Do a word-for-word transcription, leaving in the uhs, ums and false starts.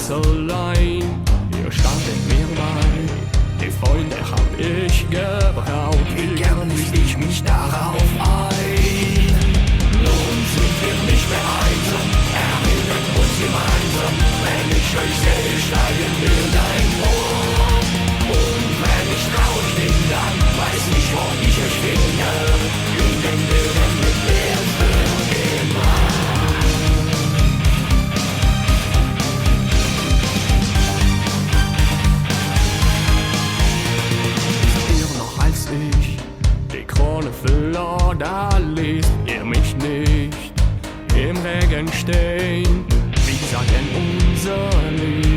ganz allein. Ihr standet mir bei, die Freunde hab ich gebraucht. Wie gern ließ ich mich darauf ein. Nun sind wir nicht mehr einsam, erinnern uns gemeinsam. Wenn ich euch sehe, steigen wir dein Ohr. Und wenn ich traurig bin, dann weiß ich, wo ich euch finde. In den Bildern mit mir für immer. Als ich die Krone verlor, da ließ ihr mich nicht im Regen stehen. Wie sagt denn unser Lied?